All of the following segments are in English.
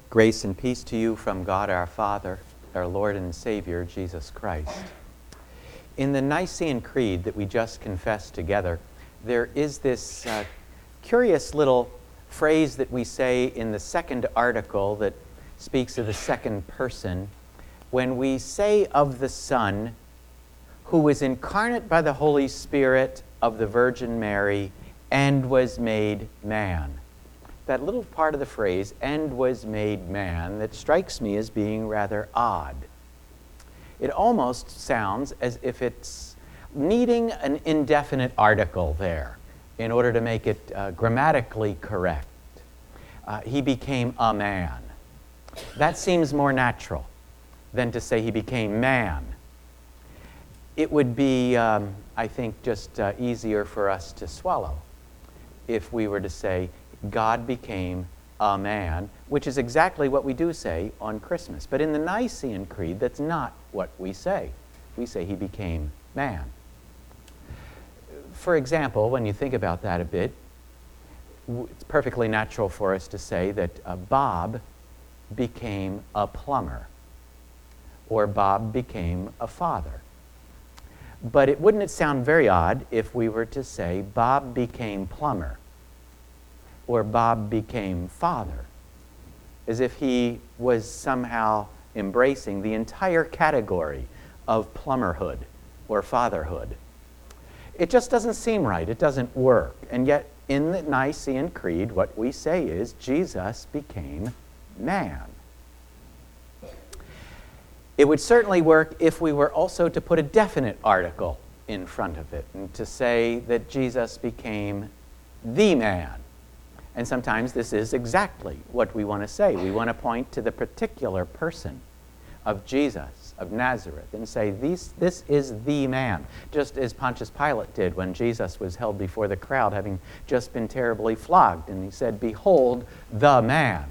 Grace and peace to you from God our Father, our Lord and Savior, Jesus Christ. In the Nicene Creed that we just confessed together, there is this curious little phrase that we say in the second article that speaks of the second person, when we say of the Son, who was incarnate by the Holy Spirit of the Virgin Mary and was made man. That little part of the phrase, and was made man, that strikes me as being rather odd. It almost sounds as if it's needing an indefinite article there in order to make it grammatically correct. He became a man. That seems more natural than to say he became man. It would be, I think, just easier for us to swallow if we were to say, God became a man, which is exactly what we do say on Christmas. But in the Nicene Creed, that's not what we say. We say he became man. For example, when you think about that a bit, it's perfectly natural for us to say that Bob became a plumber, or Bob became a father. But wouldn't it sound very odd if we were to say Bob became plumber, or Bob became father, as if he was somehow embracing the entire category of plumberhood or fatherhood? It just doesn't seem right. It doesn't work. And yet, in the Nicene Creed, what we say is Jesus became man. It would certainly work if we were also to put a definite article in front of it and to say that Jesus became the man. And sometimes this is exactly what we want to say. We want to point to the particular person of Jesus of Nazareth and say, this is the man, just as Pontius Pilate did when Jesus was held before the crowd, having just been terribly flogged. And he said, "Behold the man."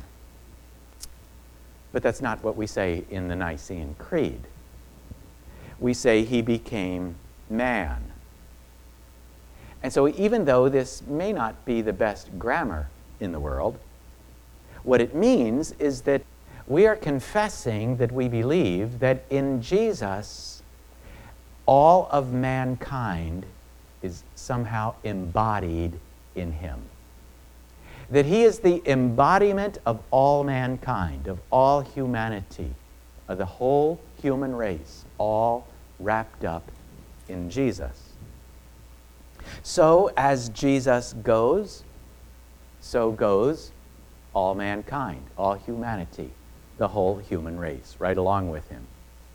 But that's not what we say in the Nicene Creed. We say he became man. And so even though this may not be the best grammar in the world, what it means is that we are confessing that we believe that in Jesus, all of mankind is somehow embodied in him. That he is the embodiment of all mankind, of all humanity, of the whole human race, all wrapped up in Jesus. So as Jesus goes, so goes all mankind, all humanity, the whole human race, right along with him.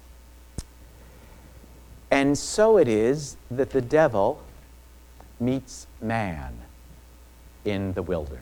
And so it is that the devil meets man in the wilderness.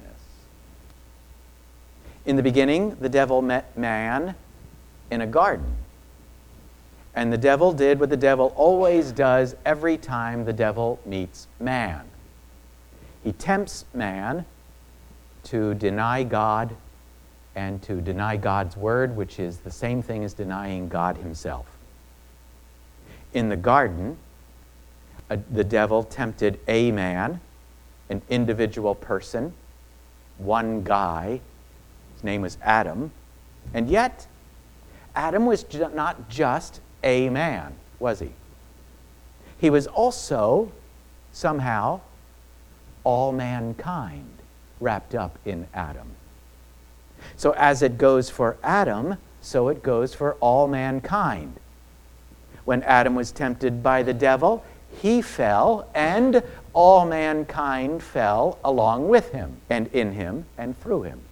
In the beginning, the devil met man in a garden. And the devil did what the devil always does every time the devil meets man. He tempts man to deny God and to deny God's word, which is the same thing as denying God himself. In the garden, the devil tempted a man, an individual person, one guy. His name was Adam. And yet, Adam was not just a man, was he? He was also, somehow, all mankind wrapped up in Adam. So as it goes for Adam, so it goes for all mankind. When Adam was tempted by the devil, he fell, and all mankind fell along with him, and in him, and through him.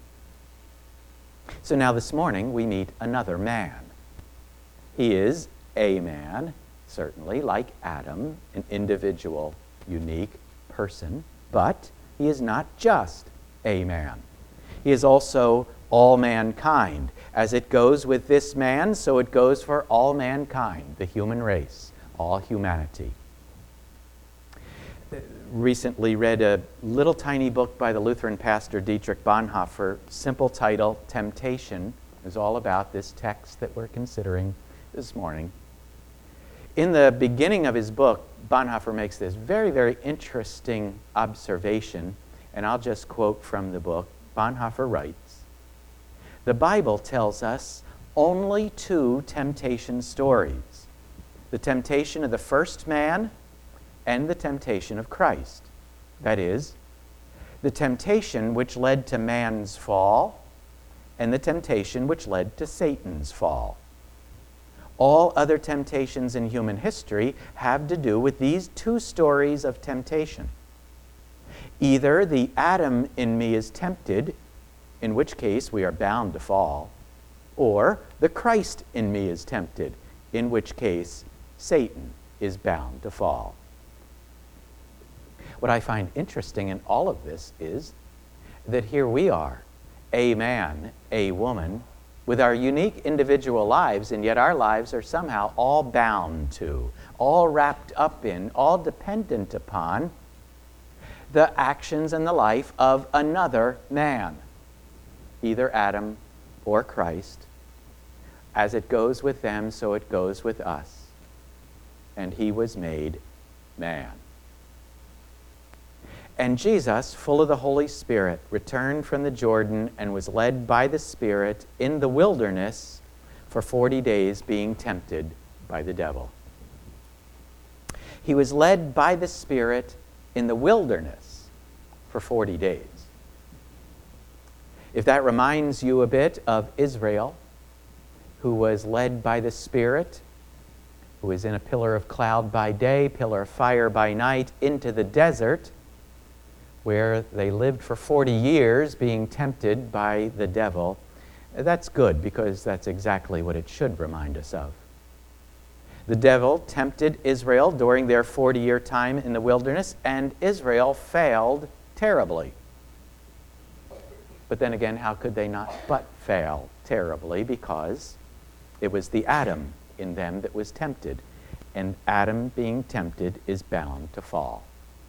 So now this morning, we meet another man. He is a man, certainly, like Adam, an individual, unique person, but he is not just a man. He is also all mankind. As it goes with this man, so it goes for all mankind, the human race, all humanity. Recently read a little tiny book by the Lutheran pastor Dietrich Bonhoeffer, simple title, Temptation. It was all about this text that we're considering this morning. In the beginning of his book, Bonhoeffer makes this very, very interesting observation, and I'll just quote from the book. Bonhoeffer writes, the Bible tells us only two temptation stories: the temptation of the first man and the temptation of Christ. That is, the temptation which led to man's fall and the temptation which led to Satan's fall. All other temptations in human history have to do with these two stories of temptation. Either the Adam in me is tempted, in which case we are bound to fall, or the Christ in me is tempted, in which case Satan is bound to fall. What I find interesting in all of this is that here we are, a man, a woman, with our unique individual lives, and yet our lives are somehow all bound to, all wrapped up in, all dependent upon the actions and the life of another man, either Adam or Christ. As it goes with them, so it goes with us. And he was made man. And Jesus, full of the Holy Spirit, returned from the Jordan and was led by the Spirit in the wilderness for 40 days, being tempted by the devil. He was led by the Spirit in the wilderness for 40 days. If that reminds you a bit of Israel, who was led by the Spirit, who was in a pillar of cloud by day, pillar of fire by night, into the desert, where they lived for 40 years being tempted by the devil, that's good, because that's exactly what it should remind us of. The devil tempted Israel during their 40-year time in the wilderness, and Israel failed terribly. But then again, how could they not but fail terribly? Because it was the Adam in them that was tempted, and Adam being tempted is bound to fall.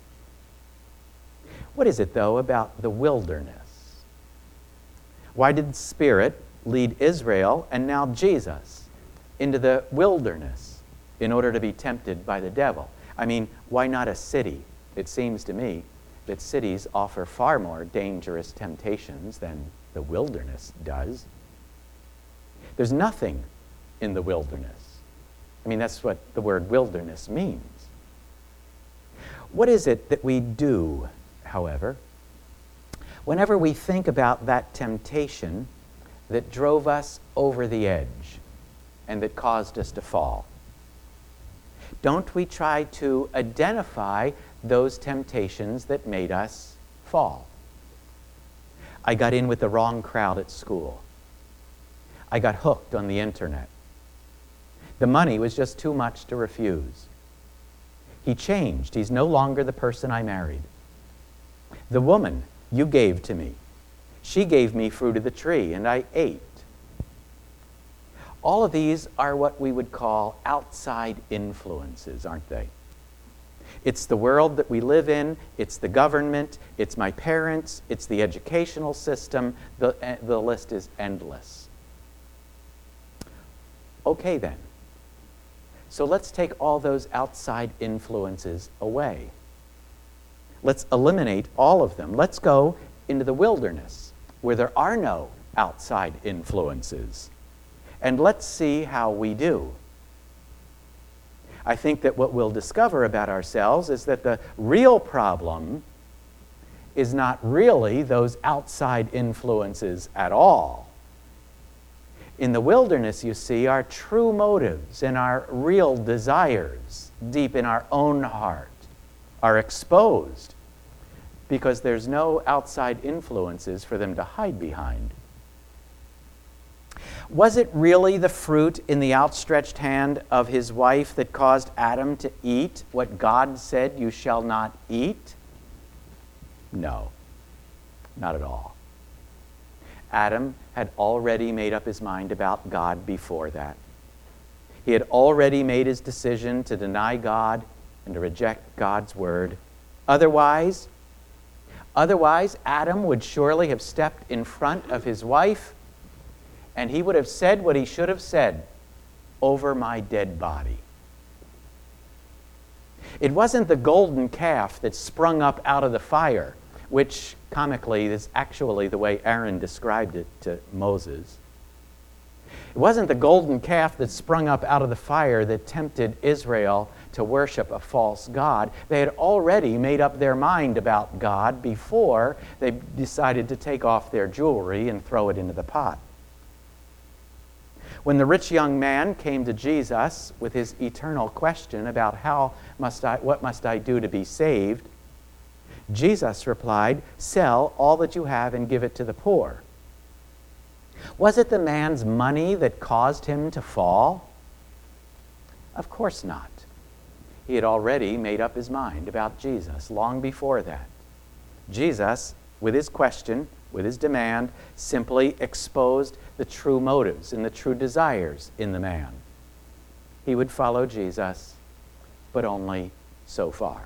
What is it, though, about the wilderness? Why did the Spirit lead Israel and now Jesus into the wilderness in order to be tempted by the devil? I mean, why not a city? It seems to me that cities offer far more dangerous temptations than the wilderness does. There's nothing in the wilderness. I mean, that's what the word wilderness means. What is it that we do, however, whenever we think about that temptation that drove us over the edge and that caused us to fall? Don't we try to identify those temptations that made us fall? I got in with the wrong crowd at school. I got hooked on the internet. The money was just too much to refuse. He changed. He's no longer the person I married. The woman you gave to me, she gave me fruit of the tree, and I ate. All of these are what we would call outside influences, aren't they? It's the world that we live in, it's the government, it's my parents, it's the educational system, the list is endless. Okay then, so let's take all those outside influences away. Let's eliminate all of them. Let's go into the wilderness where there are no outside influences. And let's see how we do. I think that what we'll discover about ourselves is that the real problem is not really those outside influences at all. In the wilderness, you see, our true motives and our real desires deep in our own heart are exposed because there's no outside influences for them to hide behind. Was it really the fruit in the outstretched hand of his wife that caused Adam to eat what God said, "You shall not eat"? No, not at all. Adam had already made up his mind about God before that. He had already made his decision to deny God and to reject God's word. Otherwise, Adam would surely have stepped in front of his wife and he would have said what he should have said, "Over my dead body." It wasn't the golden calf that sprung up out of the fire which comically is actually the way Aaron described it to Moses. It wasn't the golden calf that sprung up out of the fire that tempted Israel to worship a false god. They had already made up their mind about God before they decided to take off their jewelry and throw it into the pot. When the rich young man came to Jesus with his eternal question about what must I do to be saved, Jesus replied, "Sell all that you have and give it to the poor." Was it the man's money that caused him to fall? Of course not. He had already made up his mind about Jesus long before that. Jesus, with his question, with his demand, simply exposed the true motives and the true desires in the man. He would follow Jesus, but only so far.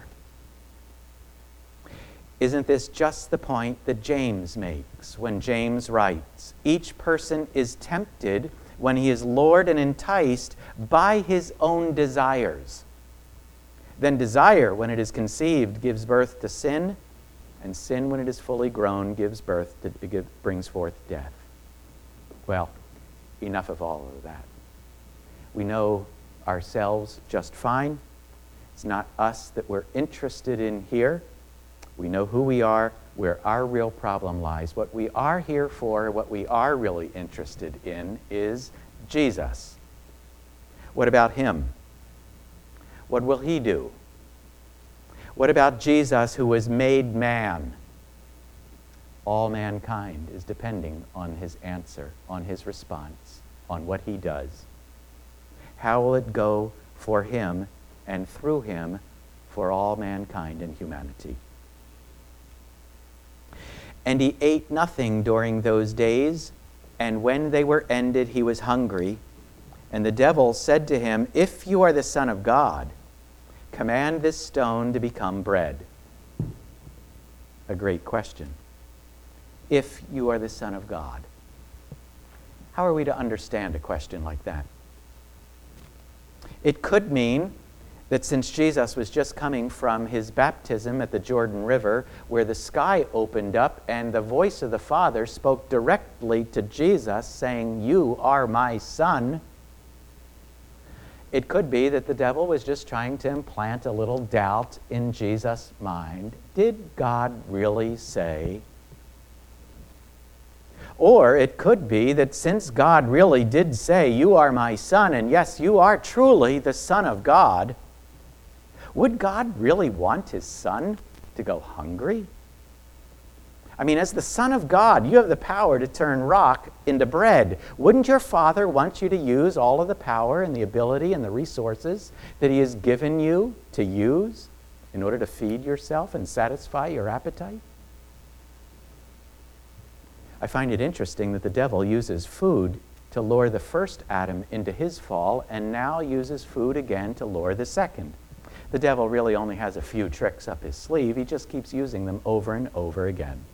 Isn't this just the point that James makes when James writes, "Each person is tempted when he is lured and enticed by his own desires. Then desire, when it is conceived, gives birth to sin, and sin, when it is fully grown, brings forth death." Well, enough of all of that. We know ourselves just fine. It's not us that we're interested in here. We know who we are, where our real problem lies. What we are here for, what we are really interested in, is Jesus. What about him? What will he do? What about Jesus, who was made man? All mankind is depending on his answer, on his response, on what he does. How will it go for him and through him for all mankind and humanity? "And he ate nothing during those days, and when they were ended, he was hungry. And the devil said to him, 'If you are the Son of God, command this stone to become bread.'" A great question. If you are the Son of God. How are we to understand a question like that? It could mean that since Jesus was just coming from his baptism at the Jordan River, where the sky opened up and the voice of the Father spoke directly to Jesus saying, "You are my Son," it could be that the devil was just trying to implant a little doubt in Jesus' mind. Did God really say? Or it could be that since God really did say, "You are my Son," and yes, you are truly the Son of God, would God really want his Son to go hungry? I mean, as the Son of God, you have the power to turn rock into bread. Wouldn't your Father want you to use all of the power and the ability and the resources that he has given you to use in order to feed yourself and satisfy your appetite? I find it interesting that the devil uses food to lure the first Adam into his fall and now uses food again to lure the second. The devil really only has a few tricks up his sleeve. He just keeps using them over and over again.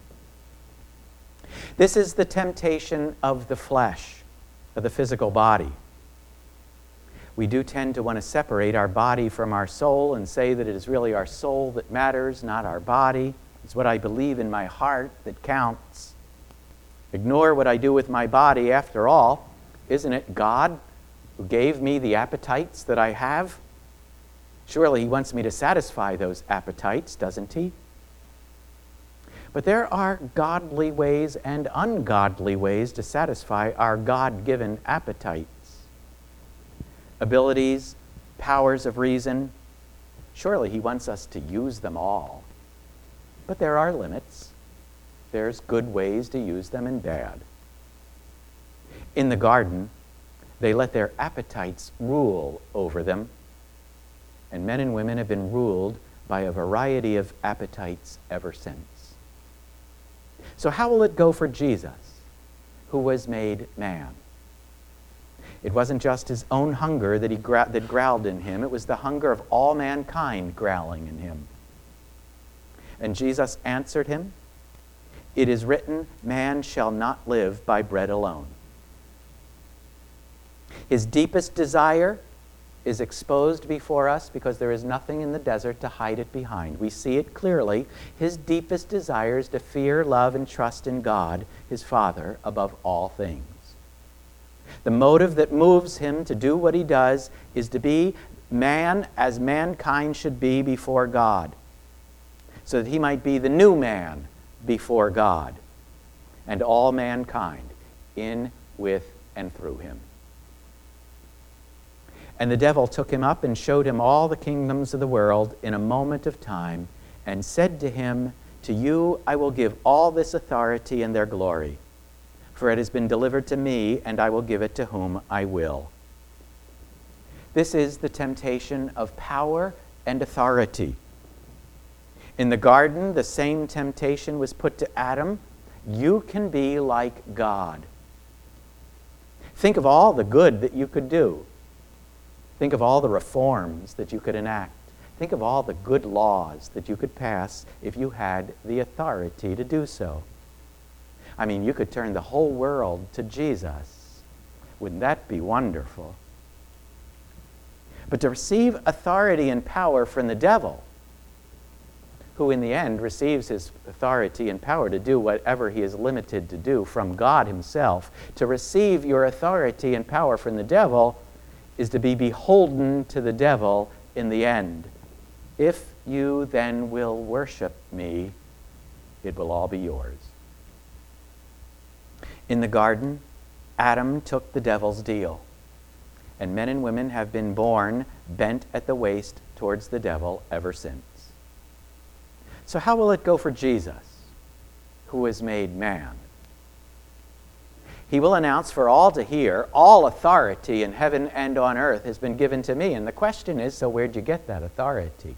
This is the temptation of the flesh, of the physical body. We do tend to want to separate our body from our soul and say that it is really our soul that matters, not our body. It's what I believe in my heart that counts. Ignore what I do with my body. After all, isn't it God who gave me the appetites that I have? Surely he wants me to satisfy those appetites, doesn't he? But there are godly ways and ungodly ways to satisfy our God-given appetites. Abilities, powers of reason, surely he wants us to use them all. But there are limits. There's good ways to use them and bad. In the garden, they let their appetites rule over them. And men and women have been ruled by a variety of appetites ever since. So how will it go for Jesus, who was made man? It wasn't just his own hunger that growled in him. It was the hunger of all mankind growling in him. And Jesus answered him, "It is written, man shall not live by bread alone." His deepest desire is exposed before us because there is nothing in the desert to hide it behind. We see it clearly. His deepest desire is to fear, love, and trust in God, his Father, above all things. The motive that moves him to do what he does is to be man as mankind should be before God, so that he might be the new man before God and all mankind in, with, and through him. And the devil took him up and showed him all the kingdoms of the world in a moment of time, and said to him, "To you I will give all this authority and their glory, for it has been delivered to me, and I will give it to whom I will." This is the temptation of power and authority. In the garden, the same temptation was put to Adam. You can be like God. Think of all the good that you could do. Think of all the reforms that you could enact. Think of all the good laws that you could pass if you had the authority to do so. I mean, you could turn the whole world to Jesus. Wouldn't that be wonderful? But to receive authority and power from the devil, who in the end receives his authority and power to do whatever he is limited to do from God himself, to receive your authority and power from the devil is to be beholden to the devil in the end. If you then will worship me, it will all be yours. In the garden, Adam took the devil's deal, and men and women have been born bent at the waist towards the devil ever since. So how will it go for Jesus, who is made man? He will announce for all to hear, all authority in heaven and on earth has been given to me. And the question is, so where'd you get that authority?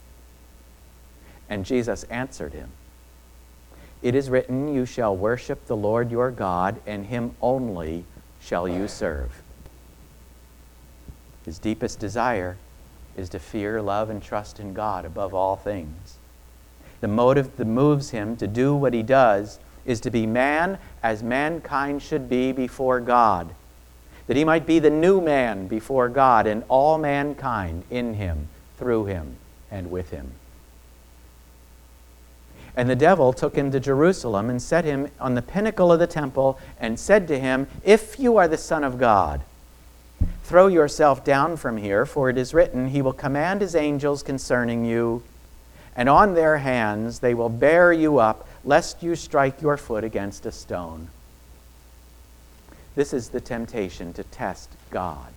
And Jesus answered him, "It is written, you shall worship the Lord your God, and him only shall you serve." His deepest desire is to fear, love, and trust in God above all things. The motive that moves him to do what he does is to be man as mankind should be before God, that he might be the new man before God and all mankind in him, through him, and with him. And the devil took him to Jerusalem and set him on the pinnacle of the temple and said to him, "If you are the Son of God, throw yourself down from here, for it is written, he will command his angels concerning you, and on their hands they will bear you up, lest you strike your foot against a stone." This is the temptation to test God.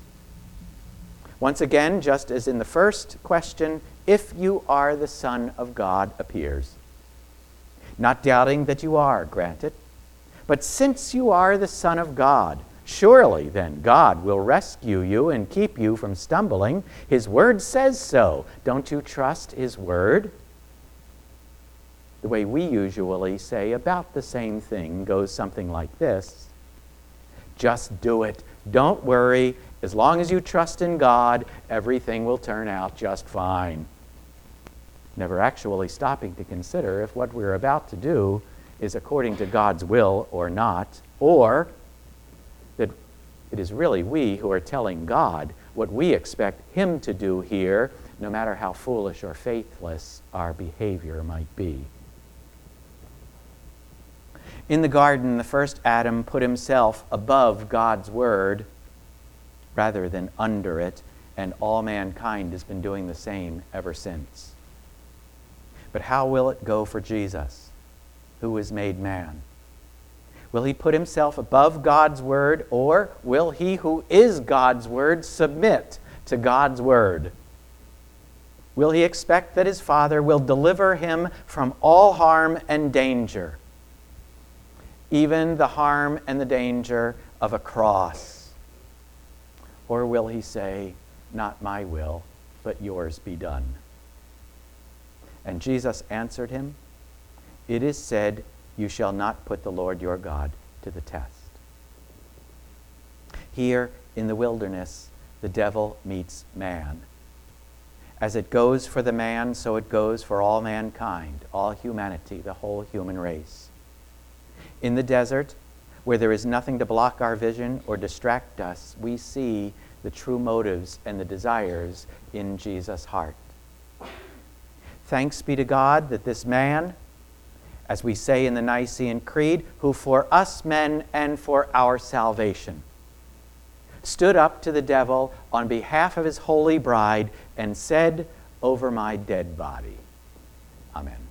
Once again, just as in the first question, if you are the Son of God appears. Not doubting that you are, granted, but since you are the Son of God, surely then God will rescue you and keep you from stumbling. His word says so. Don't you trust his word? The way we usually say about the same thing goes something like this: just do it. Don't worry. As long as you trust in God, everything will turn out just fine. Never actually stopping to consider if what we're about to do is according to God's will or not, or that it is really we who are telling God what we expect him to do here, no matter how foolish or faithless our behavior might be. In the garden, the first Adam put himself above God's word rather than under it, and all mankind has been doing the same ever since. But how will it go for Jesus, who is made man? Will he put himself above God's word, or will he who is God's word submit to God's word? Will he expect that his Father will deliver him from all harm and danger, even the harm and the danger of a cross? Or will he say, "Not my will, but yours be done"? And Jesus answered him, "It is said, you shall not put the Lord your God to the test." Here in the wilderness, the devil meets man. As it goes for the man, so it goes for all mankind, all humanity, the whole human race. In the desert, where there is nothing to block our vision or distract us, we see the true motives and the desires in Jesus' heart. Thanks be to God that this man, as we say in the Nicene Creed, who for us men and for our salvation, stood up to the devil on behalf of his holy bride and said, "Over my dead body." Amen.